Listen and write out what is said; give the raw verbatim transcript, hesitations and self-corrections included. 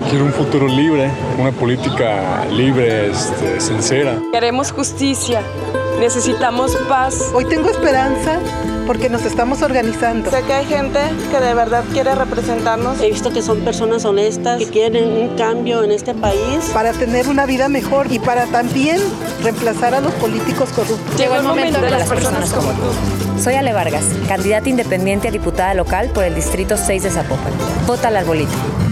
Quiero un futuro libre, una política libre, este, sincera. Queremos justicia, necesitamos paz. Hoy tengo esperanza porque nos estamos organizando. Sé que hay gente que de verdad quiere representarnos. He visto que son personas honestas, que quieren un cambio en este país. Para tener una vida mejor y para también reemplazar a los políticos corruptos. Llegó el momento de las personas como tú. Soy Ale Vargas, candidata independiente a diputada local por el Distrito seis de Zapopan. Vota al arbolito.